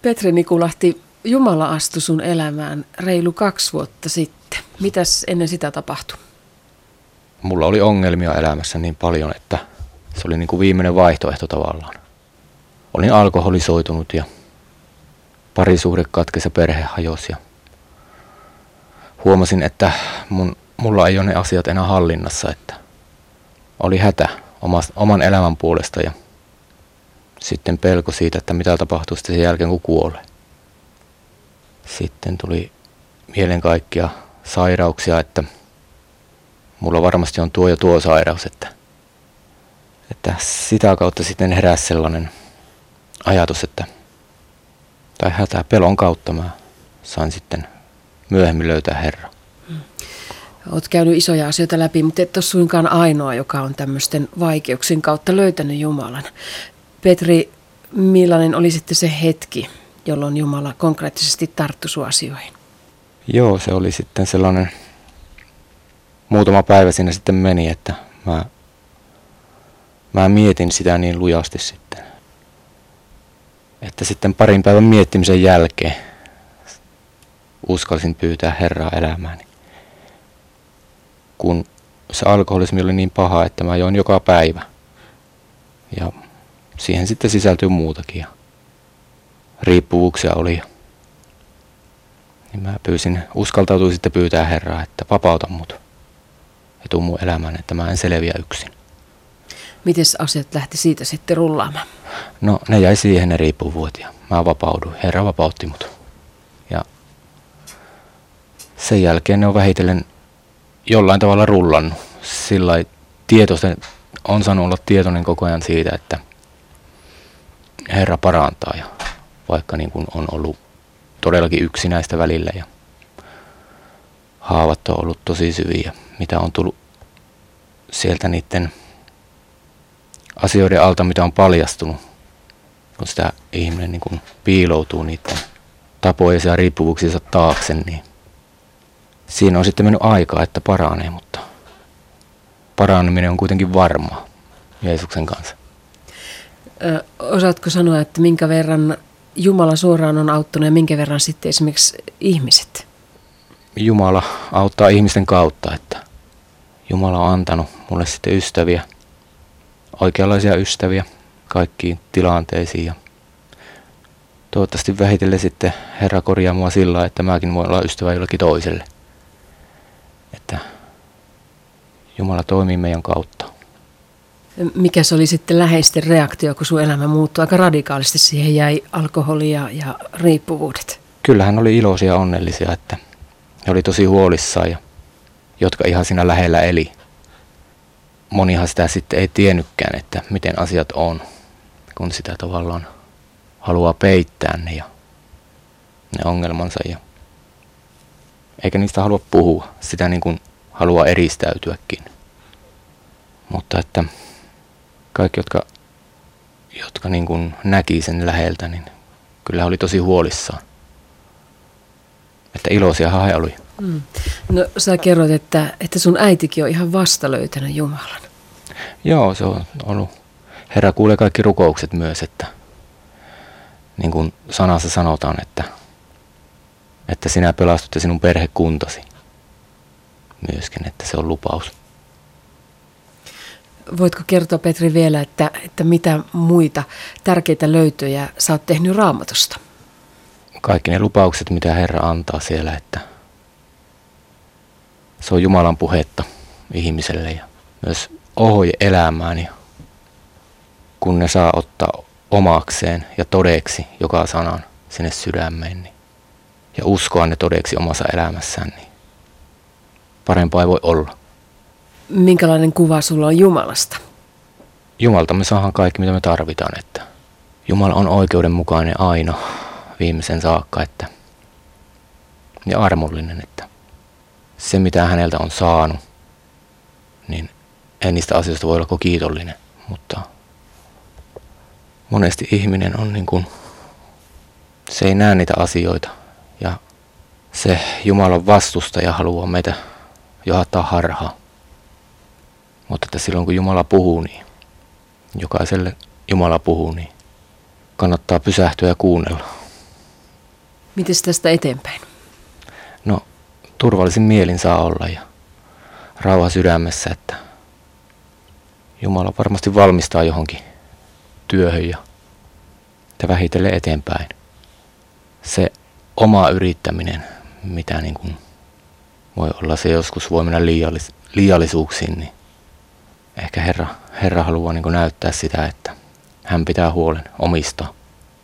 Petri Nikulahti, Jumala astui sun elämään reilu 2 vuotta sitten. Mitäs ennen sitä tapahtui? Mulla oli ongelmia elämässä niin paljon, että se oli niin kuin viimeinen vaihtoehto tavallaan. Olin alkoholisoitunut ja parisuhde katkesi ja perhe hajosi. Ja huomasin, että mulla ei ole ne asiat enää hallinnassa, että oli hätä oman elämän puolesta ja sitten pelko siitä, että mitä tapahtuu sitten sen jälkeen kun kuolee. Sitten tuli mieleen kaikkia sairauksia, että mulla varmasti on tuo ja tuo sairaus, että sitä kautta sitten heräsi sellainen ajatus, tai pelon kautta mä sain sitten myöhemmin löytää Herran. Olet käynyt isoja asioita läpi, mutta et ole suinkaan ainoa, joka on tämmöisten vaikeuksien kautta löytänyt Jumalan. Petri, millainen oli sitten se hetki, jolloin Jumala konkreettisesti tarttui sun asioihin? Joo, se oli sitten sellainen, muutama päivä siinä sitten meni, että mä mietin sitä niin lujasti sitten. Että sitten parin päivän miettimisen jälkeen uskalsin pyytää Herraa elämääni. Kun se alkoholismi oli niin paha, että mä join joka päivä. Ja siihen sitten sisältyy muutakin. Ja riippuvuuksia oli. Niin mä uskaltautuin sitten pyytää Herraa, että vapauta mut. Ja tuu mun elämään, että mä en selviä yksin. Miten asiat lähti siitä sitten rullaamaan? No ne jäi siihen ne riippuvuudet ja mä vapauduin. Herra vapautti mut. Ja sen jälkeen ne on vähitellen jollain tavalla rullannut. Sillai on saanut olla tietoinen koko ajan siitä, että Herra parantaa. Ja vaikka niin kuin on ollut todellakin yksinäistä välillä ja haavat on ollut tosi syviä, mitä on tullut sieltä niiden asioiden alta, mitä on paljastunut, kun sitä ihminen niin kuin piiloutuu niiden tapojensa ja riippuvuuksiensa taakse, niin siinä on sitten mennyt aikaa, että paranee, mutta paraneminen on kuitenkin varmaa Jeesuksen kanssa. Osaatko sanoa, että minkä verran Jumala suoraan on auttanut ja minkä verran sitten esimerkiksi ihmiset? Jumala auttaa ihmisten kautta, että Jumala on antanut mulle sitten ystäviä, oikeanlaisia ystäviä kaikkiin tilanteisiin. Ja toivottavasti vähitellen sitten Herra korjaa mua sillä lailla, että mäkin voin olla ystävä jollekin toiselle. Että Jumala toimii meidän kautta. Mikä se oli sitten läheisten reaktio, kun sun elämä muuttui aika radikaalisti? Siihen jäi alkoholia ja riippuvuudet. Kyllähän oli iloisia ja onnellisia, että he oli tosi huolissaan ja jotka ihan siinä lähellä eli. Monihan sitä sitten ei tiennytkään, että miten asiat on, kun sitä tavallaan haluaa peittää ne ongelmansa. Eikä niistä halua puhua, sitä niin kuin haluaa eristäytyäkin. Mutta että kaikki, jotka niin kuin näki sen läheltä, niin kyllä oli tosi huolissaan. Että iloisiahan he oli. No sä kerroit, että sun äitikin on ihan vasta löytänyt Jumalan. Joo, se on ollut. Herra kuulee kaikki rukoukset myös, että niin kuin sanassa sanotaan, että sinä pelastut ja sinun perhekuntasi myöskin, että se on lupaus. Voitko kertoa, Petri, vielä, että mitä muita tärkeitä löytöjä sä oot tehnyt Raamatusta? Kaikki ne lupaukset, mitä Herra antaa siellä, että se on Jumalan puhetta ihmiselle ja myös ohje elämään. Ja kun ne saa ottaa omakseen ja todeksi joka sanan sinne sydämeen niin, ja uskoa ne todeksi omassa elämässään, niin parempaa ei voi olla. Minkälainen kuva sulla on Jumalasta? Jumalta me saadaan kaikki, mitä me tarvitaan. Että Jumala on oikeudenmukainen aina viimeisen saakka ja armollinen, että se mitä häneltä on saanut, niin ei niistä asioista voi olla kiitollinen, mutta monesti ihminen on niin kuin, se ei näe niitä asioita ja se Jumalan vastustaja haluaa meitä johdattaa harhaan. Mutta että silloin kun Jumala puhuu, niin jokaiselle Jumala puhuu, niin kannattaa pysähtyä ja kuunnella. Mites tästä eteenpäin? No, turvallisin mielin saa olla ja rauha sydämessä, että Jumala varmasti valmistaa johonkin työhön ja vähitellen eteenpäin. Se oma yrittäminen, mitä niin kuin voi olla, se joskus voi mennä liiallisuuksiin, niin ehkä Herra haluaa niin kuin näyttää sitä, että hän pitää huolen omista.